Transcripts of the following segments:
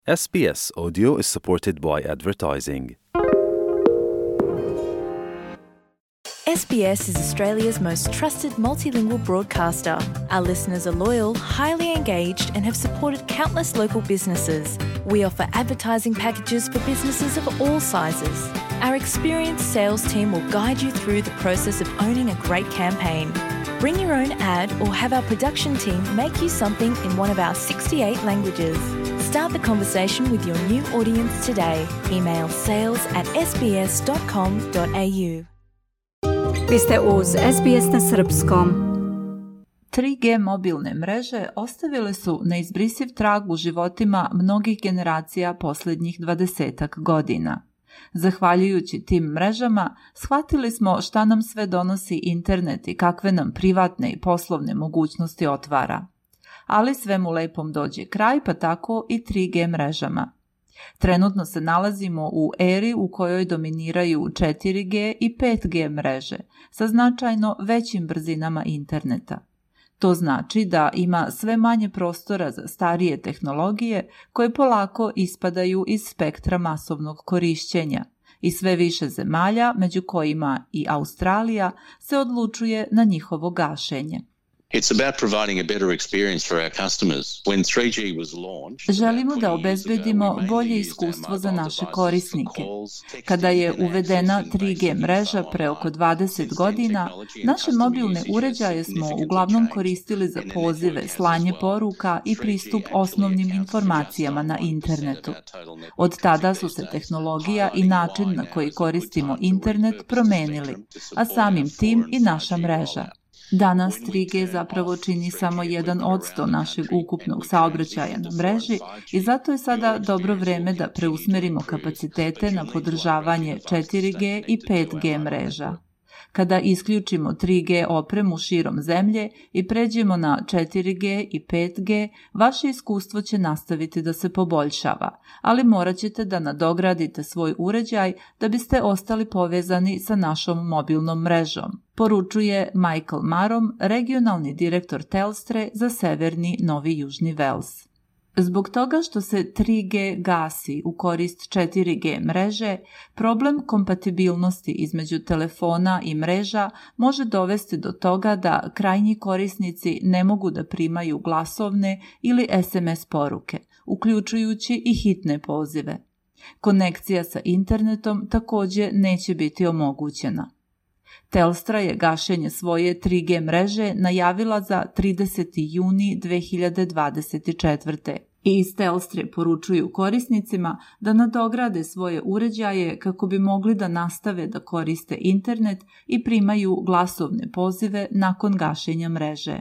SBS Audio is supported by advertising. SBS is Australia's most trusted multilingual broadcaster. Our listeners are loyal, highly engaged, and have supported countless local businesses. We offer advertising packages for businesses of all sizes. Our experienced sales team will guide you through the process of owning a great campaign. Bring your own ad or have our production team make you something in one of our 68 languages. Start the conversation with your new audience today. Email sales@sbs.com.au. Vi ste uz SBS na srpskom. 3G mobilne mreže ostavile su neizbrisiv trag u životima mnogih generacija posljednjih 20-ak godina. Zahvaljujući tim mrežama, shvatili smo šta nam sve donosi internet i kakve nam privatne i poslovne mogućnosti otvara. Ali svemu lepom dođe kraj, pa tako i 3G mrežama. Trenutno se nalazimo u eri u kojoj dominiraju 4G i 5G mreže sa značajno većim brzinama interneta. To znači da ima sve manje prostora za starije tehnologije koje polako ispadaju iz spektra masovnog korišćenja i sve više zemalja, među kojima i Australija, se odlučuje na njihovo gašenje. Želimo da obezbedimo bolje iskustvo za naše korisnike. Kada je uvedena 3G mreža pre oko 20 godina, naše mobilne uređaje smo uglavnom koristili za pozive, slanje poruka i pristup osnovnim informacijama na internetu. Od tada su se tehnologija i način na koji koristimo internet promenili, a samim tim i naša mreža. Danas 3G zapravo čini samo 1% našeg ukupnog saobraćaja na mreži i zato je sada dobro vreme da preusmerimo kapacitete na podržavanje 4G i 5G mreža. Kada isključimo 3G opremu širom zemlje i pređemo na 4G i 5G, vaše iskustvo će nastaviti da se poboljšava, ali morat ćete da nadogradite svoj uređaj da biste ostali povezani sa našom mobilnom mrežom, poručuje Michael Marom, regionalni direktor Telstre za Severni Novi Južni Vels. Zbog toga što se 3G gasi u korist 4G mreže, problem kompatibilnosti između telefona i mreža može dovesti do toga da krajnji korisnici ne mogu da primaju glasovne ili SMS poruke, uključujući i hitne pozive. Konekcija sa internetom također neće biti omogućena. Telstra je gašenje svoje 3G mreže najavila za 30. juni 2024. I iz Telstre poručuju korisnicima da nadograde svoje uređaje kako bi mogli da nastave da koriste internet i primaju glasovne pozive nakon gašenja mreže.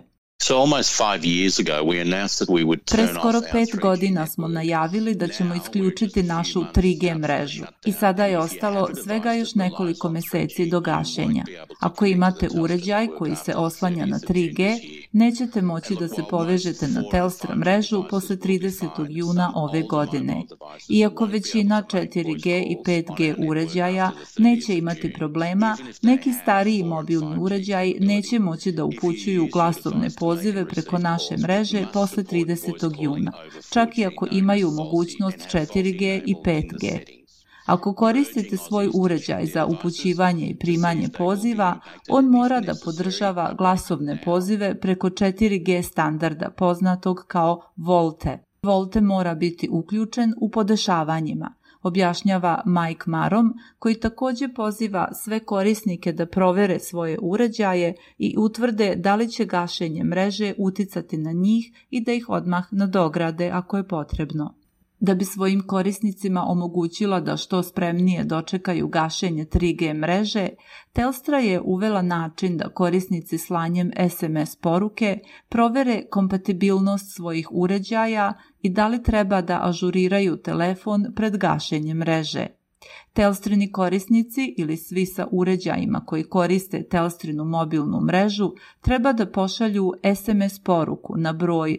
Pre skoro 5 godina smo najavili da ćemo isključiti našu 3G mrežu i sada je ostalo svega još nekoliko meseci do gašenja. Ako imate uređaj koji se oslanja na 3G, nećete moći da se povežete na Telstra mrežu posle 30. juna ove godine. Iako većina 4G i 5G uređaja neće imati problema, neki stariji mobilni uređaji neće moći da upućuju glasovne pozive preko naše mreže posle 30. juna, čak i ako imaju mogućnost 4G i 5G. Ako koristite svoj uređaj za upućivanje i primanje poziva, on mora da podržava glasovne pozive preko 4G standarda poznatog kao VoLTE. VoLTE mora biti uključen u podešavanjima, objašnjava Mike Marom, koji također poziva sve korisnike da provere svoje uređaje i utvrde da li će gašenje mreže uticati na njih i da ih odmah nadograde ako je potrebno. Da bi svojim korisnicima omogućila da što spremnije dočekaju gašenje 3G mreže, Telstra je uvela način da korisnici slanjem SMS poruke provere kompatibilnost svojih uređaja i da li treba da ažuriraju telefon pred gašenjem mreže. Telstrini korisnici ili svi sa uređajima koji koriste Telstrinu mobilnu mrežu treba da pošalju SMS poruku na broj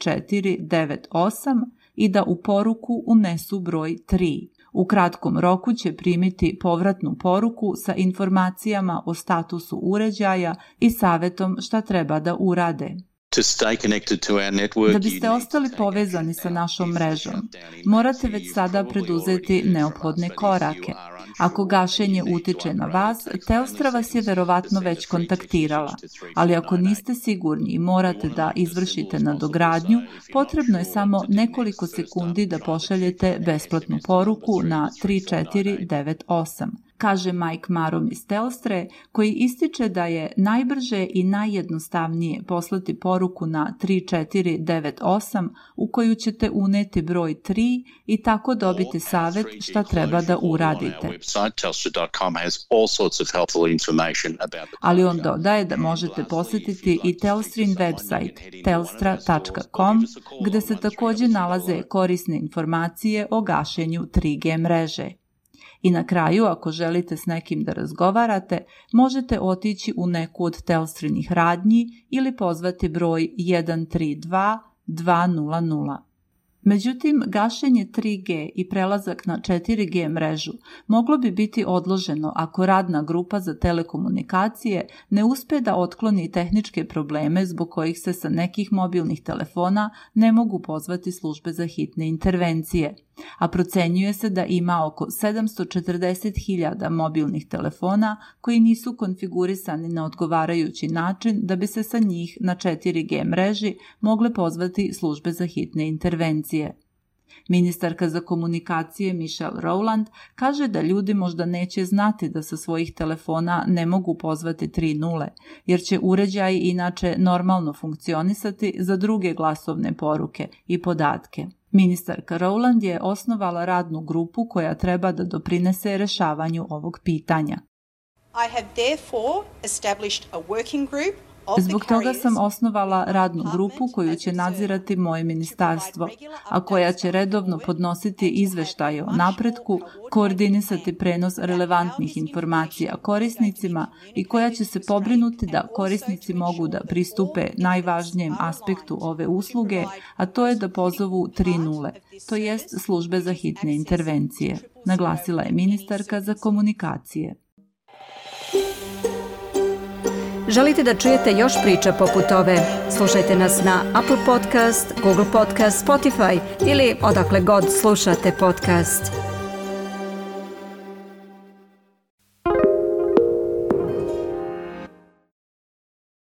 3498 i da u poruku unesu broj 3. U kratkom roku će primiti povratnu poruku sa informacijama o statusu uređaja i savjetom šta treba da urade. Da biste ostali povezani sa našom mrežom, morate već sada preduzeti neophodne korake. Ako gašenje utiče na vas, Telstra vas je verovatno već kontaktirala, ali ako niste sigurni i morate da izvršite nadogradnju, potrebno je samo nekoliko sekundi da pošaljete besplatnu poruku na 3498. Kaže Mike Marom iz Telstre, koji ističe da je najbrže i najjednostavnije poslati poruku na 3498 u koju ćete uneti broj 3 i tako dobiti savjet šta treba da uradite. Ali on dodaje da možete posjetiti i Telstrin website telstra.com gde se također nalaze korisne informacije o gašenju 3G mreže. I na kraju, ako želite s nekim da razgovarate, možete otići u neku od Telstrinih radnji ili pozvati broj 132 200. Međutim, gašenje 3G i prelazak na 4G mrežu moglo bi biti odloženo ako radna grupa za telekomunikacije ne uspe da otkloni tehničke probleme zbog kojih se sa nekih mobilnih telefona ne mogu pozvati službe za hitne intervencije. A procenjuje se da ima oko 740.000 mobilnih telefona koji nisu konfigurisani na odgovarajući način da bi se sa njih na 4G mreži mogle pozvati službe za hitne intervencije. Ministarka za komunikacije Michelle Rowland kaže da ljudi možda neće znati da sa svojih telefona ne mogu pozvati 3.0, jer će uređaji inače normalno funkcionisati za druge glasovne poruke i podatke. Ministarka Rowland je osnovala radnu grupu koja treba da doprinese rešavanju ovog pitanja. I have therefore established a working group. Zbog toga sam osnovala radnu grupu koju će nadzirati moje ministarstvo, a koja će redovno podnositi izveštaje o napretku, koordinisati prenos relevantnih informacija korisnicima i koja će se pobrinuti da korisnici mogu da pristupe najvažnijem aspektu ove usluge, a to je da pozovu 3.0, to jest službe za hitne intervencije, naglasila je ministarka za komunikacije. Želite da čujete još priča poput ove? Slušajte nas na Apple Podcast, Google Podcast, Spotify ili odakle god slušate podcast.